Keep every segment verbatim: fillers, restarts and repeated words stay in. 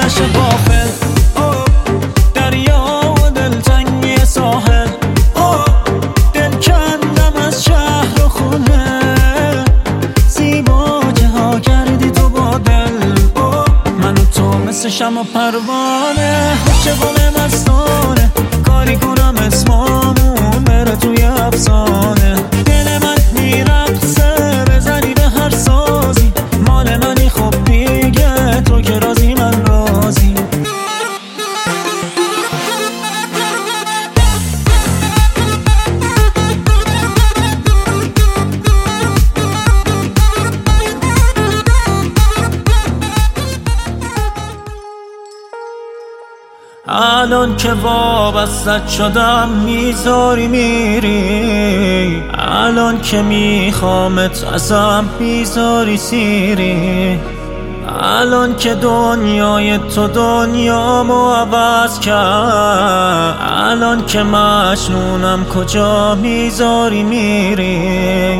نشه غافل. دریا و دلتنگی ساحل، دل کندم از شهر و خونه. زیبا که ها کردی تو با دل، من و تو مثل شمع و پروانه. چگونه مستانه کاری کنم اسمامون بره توی افسانه. دل من میرقصه بزنی به هر سازی، مال منی خب دیگه تو که رازی من رازی. الان که وابستت شدم میذاری میری، الان که میخوامت ازم میذاری سیری. الان که دنیای تو دنیامو عوض کرد، الان که مجنونم کجا میذاری میری.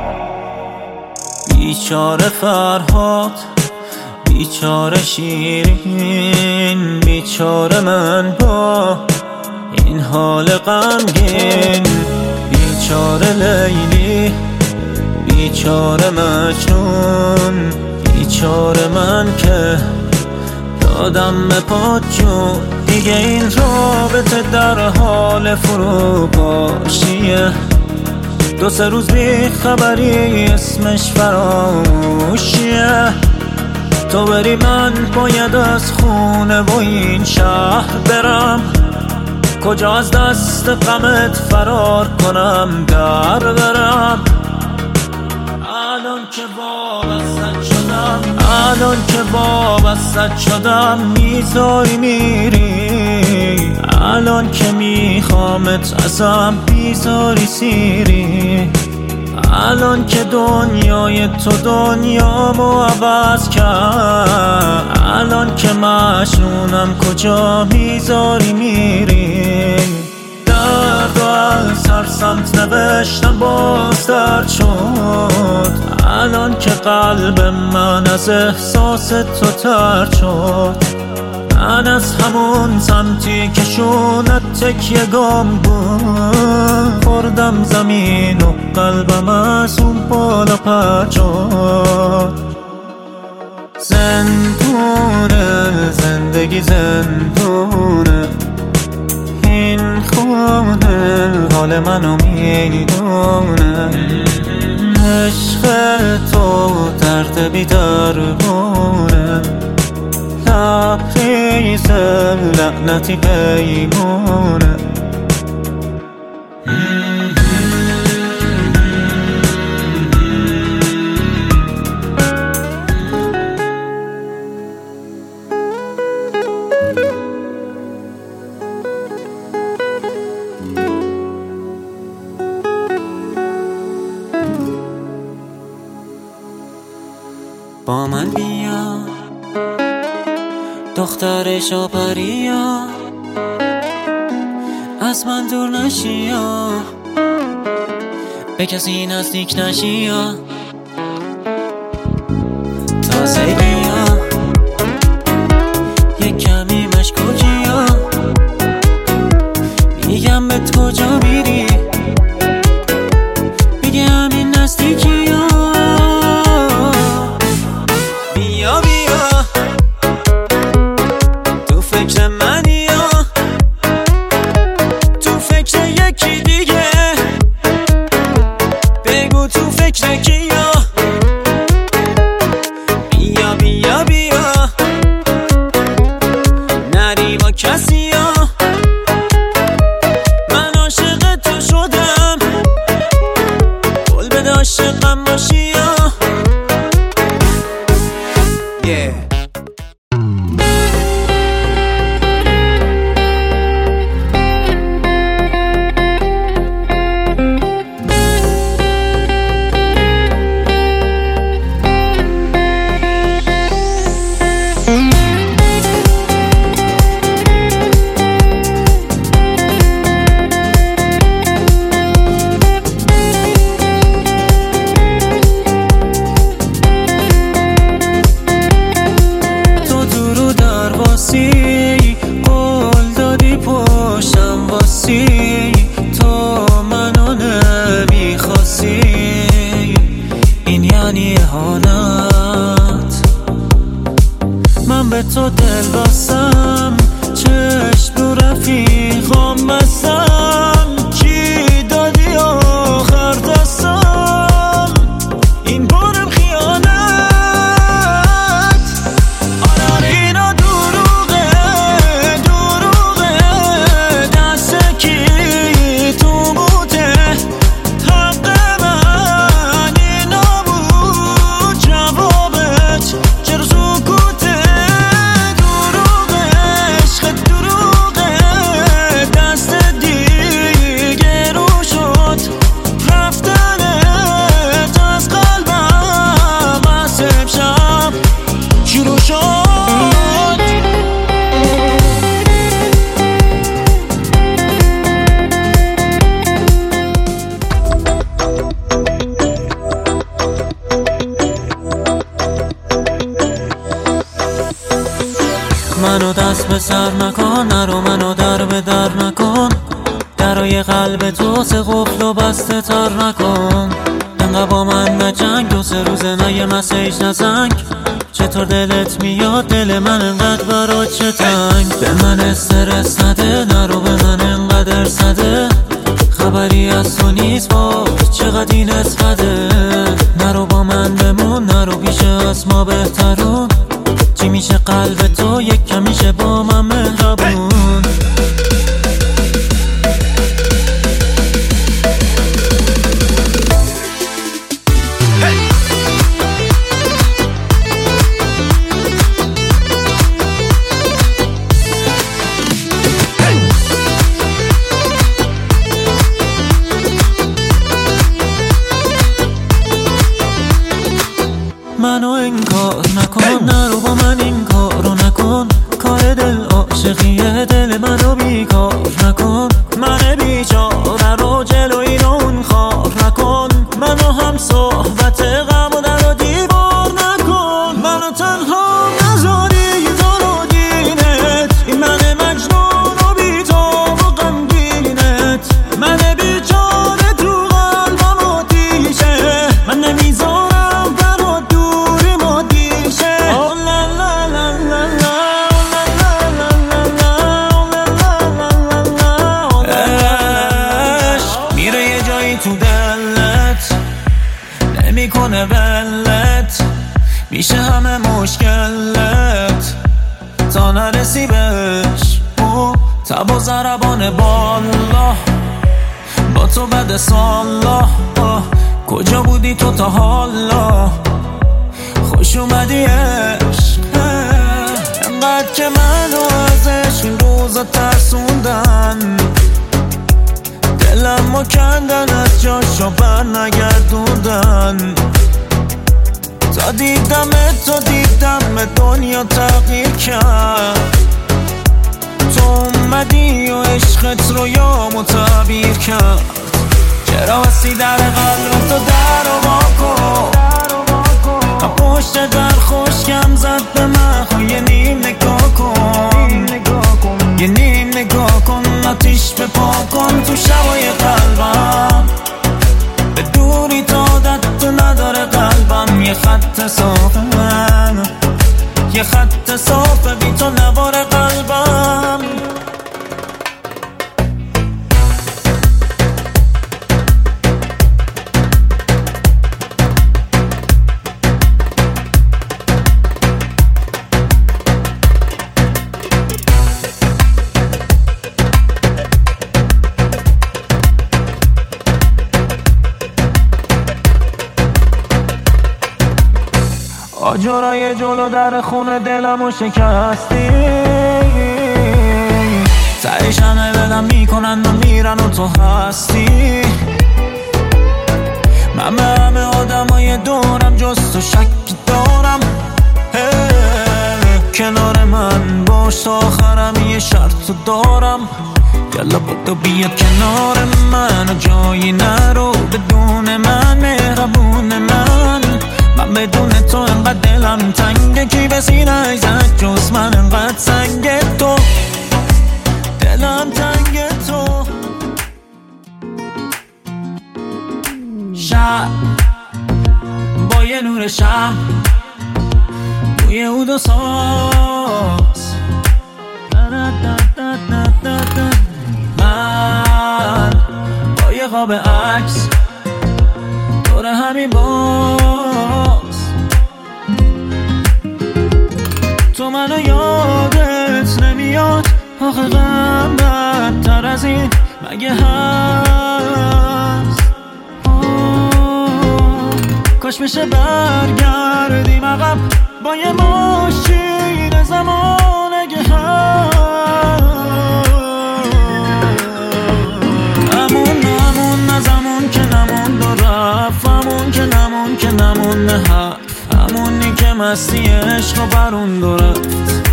بیچاره فرهاد، بیچاره شیرین، بیچاره من با این حال غمگین. بیچاره لیلی، بیچاره مجنون، بیچاره من که دادم به پات جون. دیگه این رابطه در حال فروپاشیه، دو سه روز بی خبری اسمش فراموشیه. تو بری من باید از خونه و این شهر برم، کجا از دست غمت فرار کنم در برم. الان که وابستت شدم، الان که وابستت شدم میذاری میری، الان که میخوامت ازم میذاری سیری. الان که دنیای تو دنیامو عوض کرد، الان که مجنونم کجا میذاری میری. درد و از هر سمت نوشتم باز درد شد، الان که قلب من از احساس تو ترد شد. من از همون سمتی که شونت تکیه گام بود، خوردم زمین و قلبم از اون بالا پرد شد. زندونه زندگی زندونه، این خونه حال منو میدونه. عشق تو درد بی درمونه، لبریز لعنتی پیمونه. با من بیا دختر شاپریا، از من دور نشیا، به کسی نزدیک نشیا. تازگیا یک کمی مشکوکیا، میگم بهت کجا میری، میگه همین نزدیکیا. بیا بیا تو فکر منی، تو فکر یکی دیگه، بگو تو فکر کیه. واسی، قول دادی پشتم واسی، تو منو نمیخواستی، این یعنی اهانت. من به تو دل بستم، چشم رو رفیقام بستم، چی دادی آخر دستم، این بارم خیانت. آره آره اینا دروغه دروغه، دست کی تو بوده، حق من اینا بود، جوابت چرا سکوته. دروغه عشق دروغه، دست دیگه رو شد، رفتنت از قلبم از امشب شروع شد. منو دست به سر نکن، نرو منو در به در نکن، درای قلب تو سه قفل و بسته تر نکن. انقدر با من نجنگ، دو سه روزه نه یه مسیج نزنگ، چطور دلت میاد دل من انقدر برات چه تنگ. به من استرس نده، نرو به من انقدر صده، خبری از تو نیست با چقدر این اسفده. نرو با من بمون، نرو پیش از ما بهترون، چی میشه قلب تو یک کمیشه با من مهربون. منو انکار نکن، نرو با من این کارو نکن، کار دل عاشقیه، دل منو بیکار نکن. من بیچاره رو جلوی اون خار نکن، منو هم صحبت غم و در و دیوار نکن. منو تنها نذاری تو رو دینت، این من مجنون و بی تو و غمگینت، من بیچاره تو قلبم و دیشه، من نمیذارم تو دلت، نمیکنه ولت، میشه همه مشکلت تا نرسی بهش. او تب و ضربان بالا با تو بعد سالا، کجا بودی تو تا حالا، خوش اومدی عشق. انقدر که منو از عشق این روزا ترسوندن، دلمو کندن از جاشو بر نگردوندن. تا دیدم تو دیدم دنیا تغییر کرد، تو اومدی و عشقت رو یامو تعبیر کرد. چرا بستی در قلب تو در و واکن، پشت در خوشگم زد به من، یه نیم نگاه کن، یه نیم نگاه کن، آتیش به پا کن تو شبای قلبم. به دوری تا عادت نداره قلبم، یه خط صافه من، یه خط صافه بی تو نوار قلبم. آجرای جلو در خونه دلمو شکستی، تهش همه بدم میکنن و میرن و تو هستی. من به همه آدمای دورم جز تو شک دارم، کنار من باش تا آخرم یه شرط دارم. یالا بودو بیا کنار من و جایی نرو بدون من، مهربون من. من بدون تو انقدر دلم تنگه، کی به سینه زد جز من انقدر سنگه. شم بوی عود و ساز. من با یه قاب عکس دور همین باز، تو منو یادت نمیاد آخه غم بدتر از این مگه هست؟ کاش بشه برگردیم عقب با یه ماشین زمان اگه هست. همون همون از همون که نمون دو رفت، همون که نمون که نمون نه حرف، همونی که مستی عشق و برون دو رفت،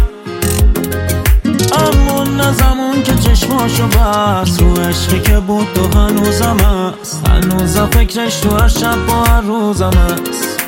همون از همون که چشماشو بست رو عشقی که بود تو هنوزم هست، هنوزم فکرش تو هر شب با هر روزم هست.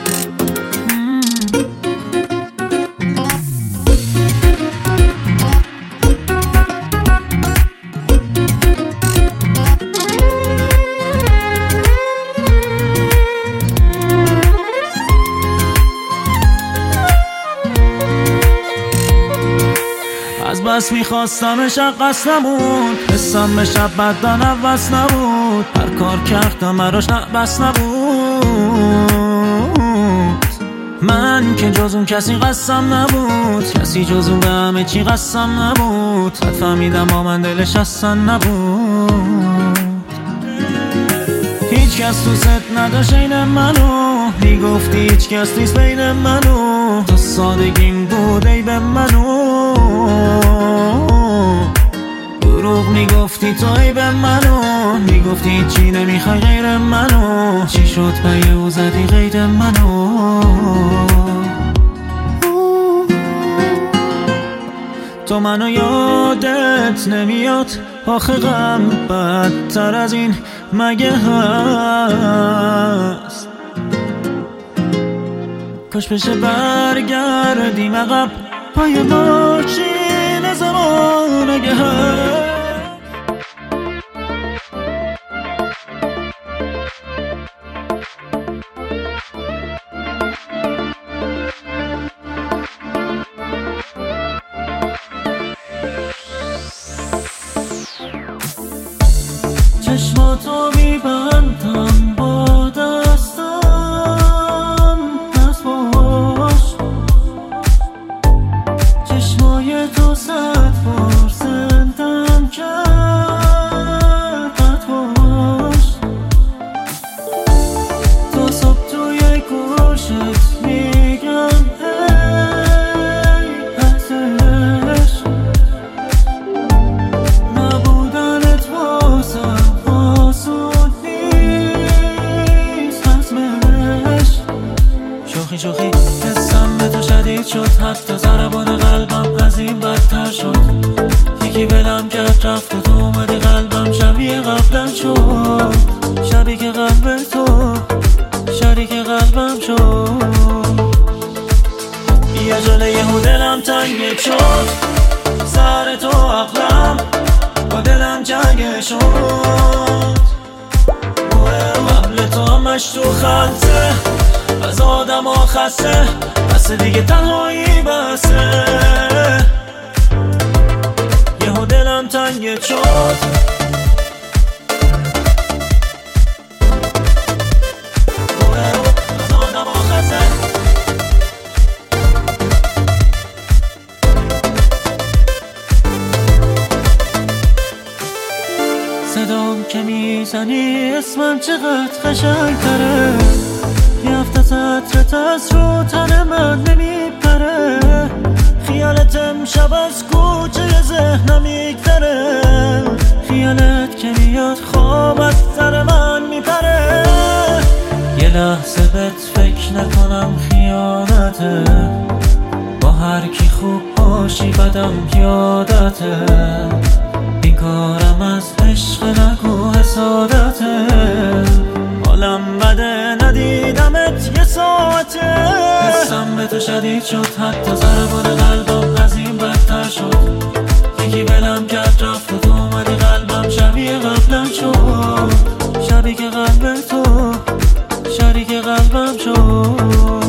از بس میخواستمش قصد نبود، حسم به شب بدن عوض نبود، هر کار کردم براش بس نبود. من که جز اون کسی قسم نبود، کسی جز اون به همه چی قسم نبود، حد فهمیدم با من دلش اصلا نبود. هیچ کس تو ست نداشت این منو، میگفتی هیچ کس نیست بین منو، تو سادگیم بود ای به منو، دروغ میگفتی تو ای به منو، میگفتی چی نمیخوای غیر منو، چی شد به او زدی غیر منو. تو منو یادت نمیاد آخه غم بدتر از این مگه هست؟ کاش بشه برگردیم عقب پای ماشین زمان اگه هست. چشماتو میبندم با دستم دست باش، چشمای تو صد بار زندم کرد بد باش، تا صبح توی گوشت میگم ای ازش، نبودنت واسم شوخی شوخی حسم به تو شدید شد، حتی ضربان قلبم از این بدتر شد، یکی بلم کرد رفت و تو اومدی قلبم شبیه قبلم شد، شبیه که قلب تو شریک قلبم شد. یه جله یهو دلم تنگ شد، سر تو عقلم با دلم جنگ شد، قبل تو همش تو خلطه از آدم ها خسته، بس دیگه تنهایی بسه، یهو دلم تنگ شد، از آدم ها خسته. صدام که میزنی اسمم چقدر قشنگ تره، یه هفته سطرت از رو تن من نمیپره، خیالت امشب از کوچه ذهنم میگذره، خیالت که میاد خواب از سر من میپره، یه لحظه بهت فکر نکنم خیانته، با هر کی خوب باشی بدم یادته، بیکارم از عشق نگو حسادته، حالم بده ندیدمت یه ساعته، حسم به تو شدید شد، حتی ضربان قلبم از این بدتر شد، یکی بلم کرد رفت و تو اومدی قلبم شبیه قبلم شد، شبیه که قلب تو شریک قلبم شد.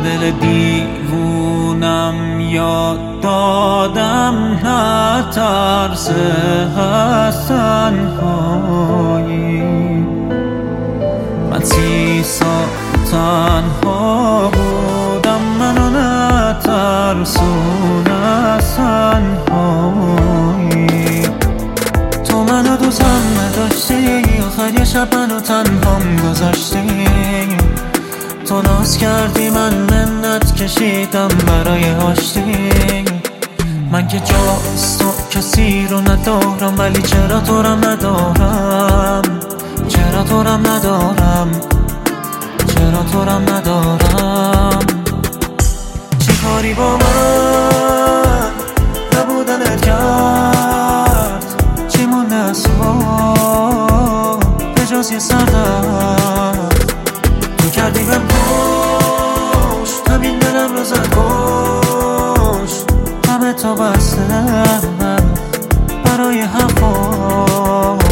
دل دیوونم یاد دادم نه ترس از تنهایی. من سی سال تنها بودم، منو نترسون از تنهایی. تو منو دوستم نداشتی، آخر یه شب منو تنهام گذاشتی. تو ناز کردی من منت کشیدم برای آشتی. من که جاست تو کسی رو ندارم، ولی چرا تو رم ندارم، چرا تو رم ندارم، چرا تو رم ندارم. چی کاری با من نبودنت کرد، چی مونده از تو به جز یه سردرد. تو کردی بهم پشت، همین دلم رو زد کشت. همه تا بستم برای حرفاش.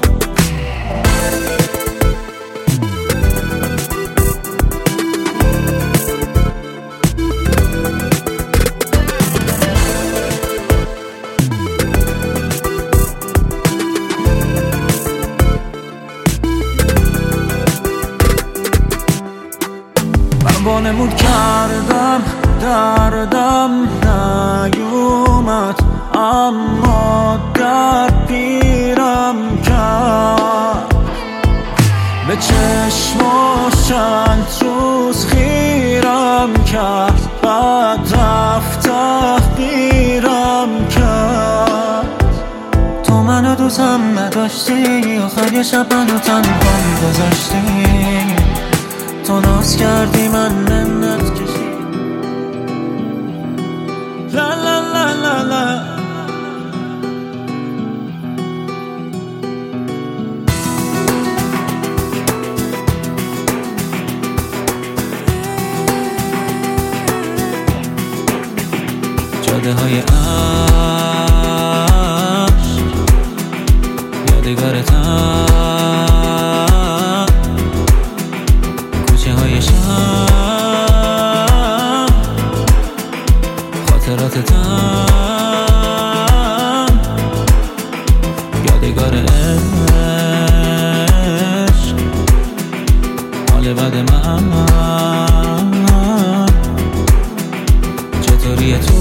وانمود کردم دردم نیومد، اما درد پیرم کرد. به چشماش چند روز خیرم کرد، بعد رفت تحقیرم کرد. تو منو دوستم نداشتی، آخر یه شب منو تنهام گذاشتی. تو ناز کردی من منت کشی. لا لا لا لا لا. جاده های عشق یادگارتم، های شم خاطراتتم، یادگار عشق حال بد من. چطوری تو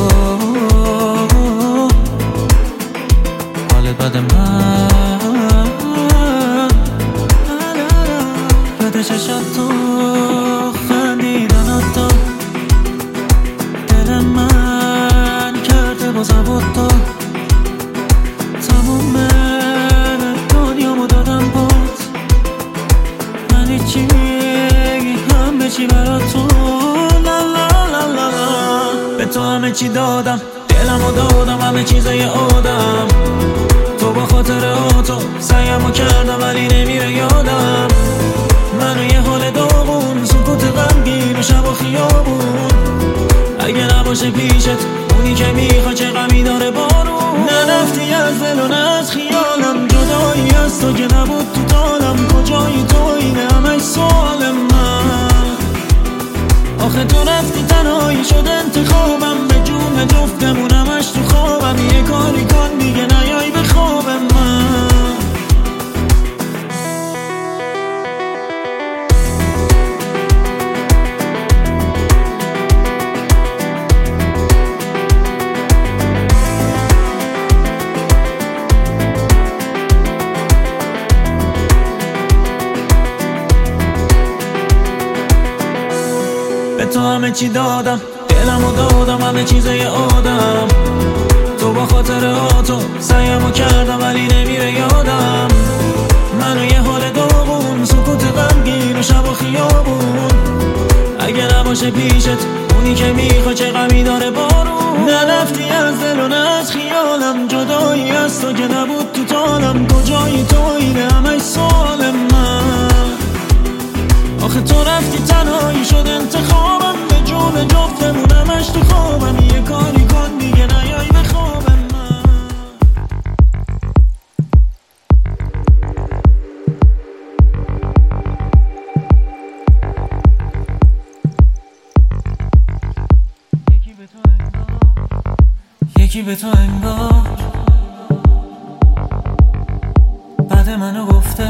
حال بد من. یاد چشات تو خندیدن تو دل من کرده با زبط تو. تموم دنیامو دادم بات، من هیچی همه چی برا تو. لا لا لا لا لا. به تو همه چی دادم، دلمو دادم، همه چیزای آدم. تو با خاطر تو سعیمو کردم ولی نمیره یادم. منو یه حال داغون، سکوت غمگین و شب و خیابون. اگه نباشه پیشت اونی که میخوا، چه غمی داره بارون. نرفتی از دل و نه از خیالم، جدایی از تو که نبود تو دالم. کجایی تو اینه همش سوال من. آخه تو رفتی تنهایی شد انتخابم، به جون جفتمون همش تو خوابم. یه کاری کن دیگه نیای به خواب من. به تو همه چی دادم، دلمو دادم، همه چیزای آدم. تو با خاطر تو سعیمو کردم ولی نمیره یادم. منو یه حال داغون، سکوت غمگین و شب و خیابون. اگه نباشه پیشت اونی که میخوا، چه غمی داره بارون. نرفتی از دل و نه از خیالم، جدایی از تو که نبود تو تالم. کجایی تو اینه همش سوال من. آخه تو رفتی تنهایی شد انتخابم، به جون جفتمون همش تو خوابم. یه کاری کن دیگه نیای به خواب من. به تو انگار بعد منو گفته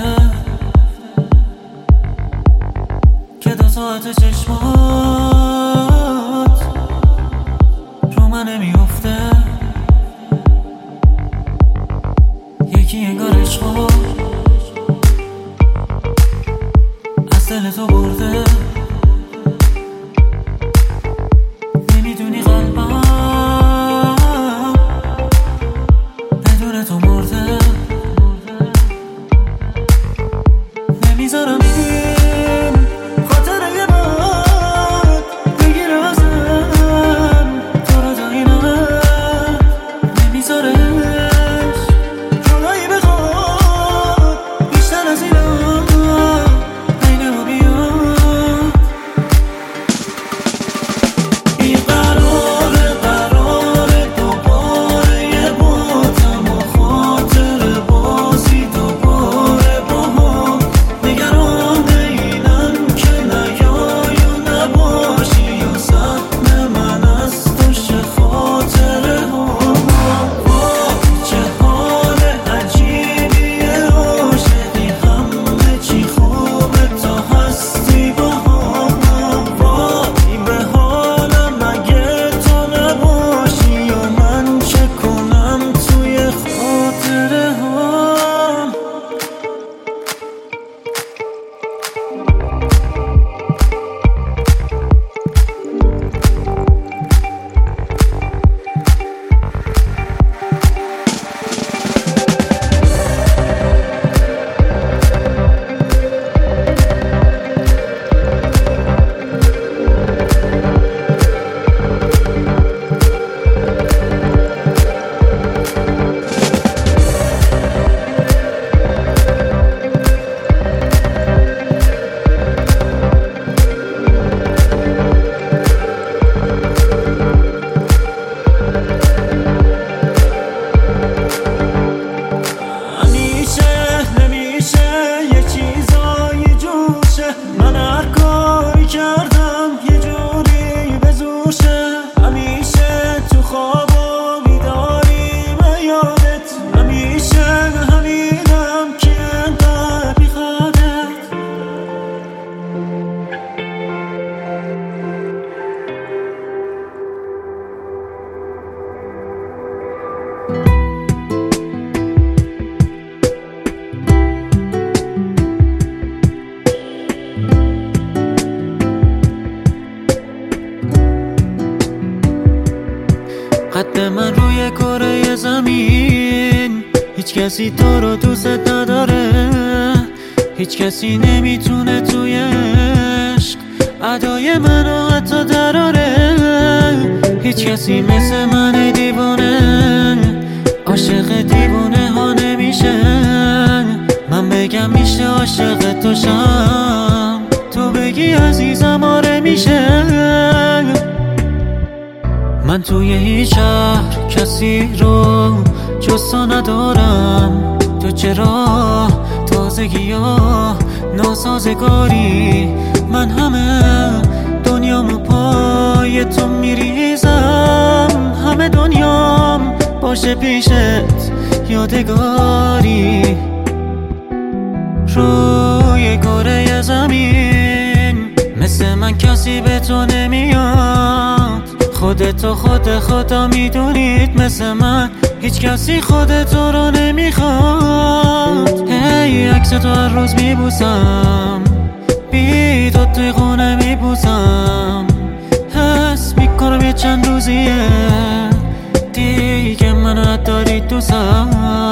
که دو ساعت چشمات رو من نمیفته. یکی انگار عشقو از دل تو برده. نمیدونی قلبم بدون تو مرده. نمیذارم این خاطره باد بگیره ازم تو رو تا این حد. نمیذارش جدایی بخواد بیشتر از اینا بین ما بیاد. این قراره قراره دوباره یه باتم و خاطر بازی دوباره با هم. نگران اینم که نیای و نباشی و زخم من از توش خاطره هم. وای چه حال عجیبیه عاشقی، همه چی خوبه تا هستی با هم. وای به حالم اگه تو نباشی و من چه کنم توی خاطره هم. من هر کاری کردم یه جوری به زورشه. همیشه تو خواب و بیداری به یادت. همیشه همینم که انقدر میخوادت. قد من روی کره زمین هیچ کسی تو رو دوست نداره. هیچ کسی نمیتونه توی عشق ادای منو حتی دراره. هیچ کسی مثل من دیوانه عاشق دیوانه ها نمیشه. من بگم میشه عاشق تو شم، تو بگی عزیزم آره میشه. من توی هیچ شهر کسی رو جز تو ندارم. تو چرا تازگی ها ناسازگاری؟ من همه دنیامو پای تو میریزم. همه دنیام باشه پیشت یادگاری. روی کره زمین مثل من کسی به تو نمیاد. خودتو خود خدا میدونید مثل من هیچ کسی خودتو رو نمیخواد. هی عکس تو هر روز میبوسم، بیداد توی خونه میبوسم. حس میکنم یه چند روزیه دیگه منو نداری دوستم.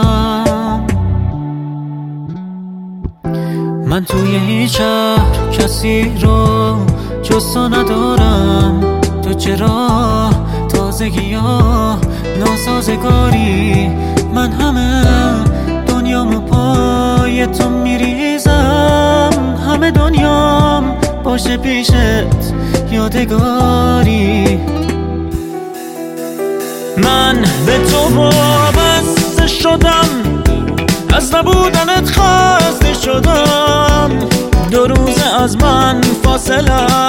من توی هیچ شهر کسی رو جز تو ندارم. تو چرا تازگی ها ناسازگاری؟ من همه دنیامو پای تو میریزم. همه دنیام باشه پیشت یادگاری. من به تو وابسته شدم، از نبودنت خسته شدم. دو روزه از من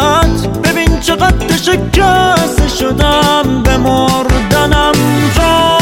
فاصلت، ببین چقدر شکسته شدم. به مردنم را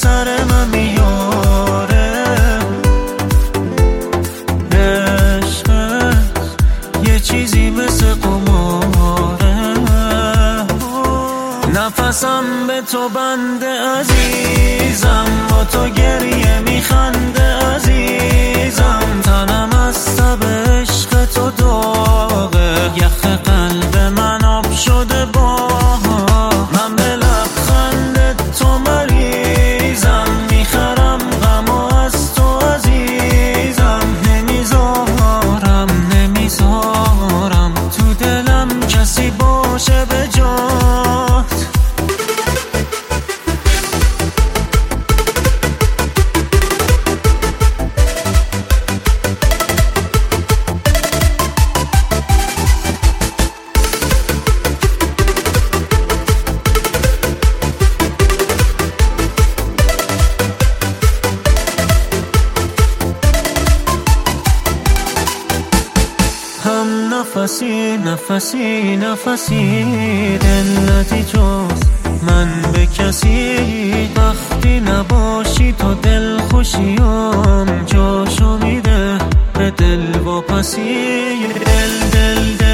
سر من میاره. عشقت یه چیزی مثل قماره، نفسم به تو بنده عزیزم، با تو گریه میخنده عزیزم، تنم از تب عشق تو داغه، یخ قلب من آب شده با من، به لبخند تو مریضم، میخرم غم از تو عزیزم، نمیذارم نمیذارم تو دلم کسی باشه به جات. هم نفسی نفسی نفسی دلتی جز من به کسی، وقتی نباشی تو دل خوشیم جاشو میده به دل واپسی، دل دل دل